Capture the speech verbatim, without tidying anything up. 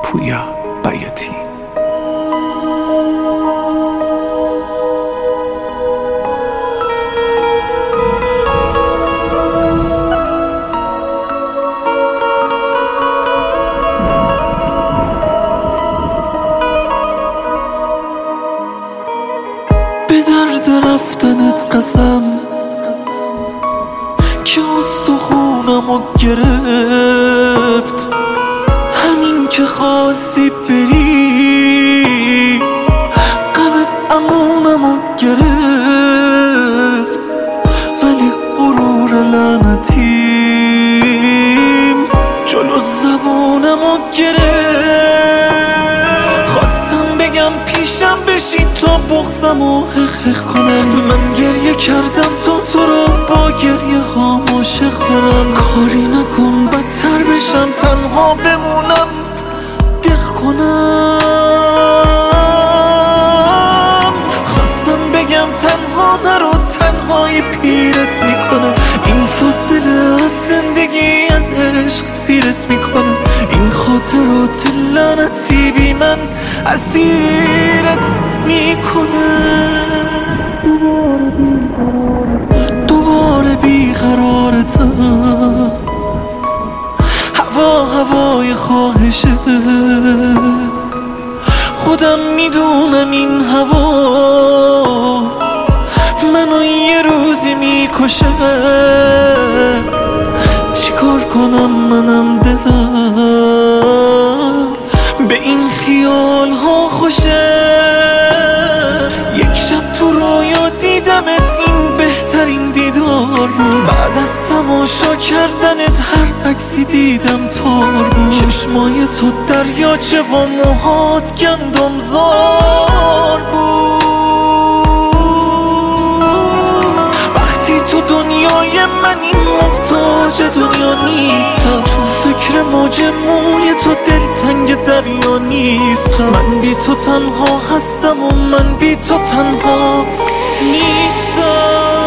پویا بیاتی. به درد رفتنت قسم که استخونمو گرفت، همین که خواستی بری غمت امونمو گرفت، ولی غرور لعنتیم جلو زبونمو گرفت. خواستم بگم پیشم بشین تا بغضمو حق کنم، من گریه کردم تا تو رو با گریه ها عاشق کنم. کاری نکن بدتر بشم تنها بمونم دق کنم. خواستم بگم تنها نرو تنهایی پیرت میکنم، این فاصله از زندگی از عشق سیرت میکنم، این خاطرات لعنتی بی من اسیرت میکنه. دوباره بیقرارتم، هوا هوای خواهشه، خودم میدونم این هوا منو یه روزی میکشه. چیکار کنم منم دلم به این خیال ها خوشه. یک شب تو رویا دیدمت، این بهترین دیدار بود، بعد از تماشا کردنت هر عکسی دیدم تار بود. چشمای تو دریاچه و موهات گندم زار بود. وقتی تو دنیای منی محتاج دنیا نیستم، تو فکر موج موی تو دلتنگ دریا نیستم. من بی تو تنها هستم و من بی تو تنها نیستم.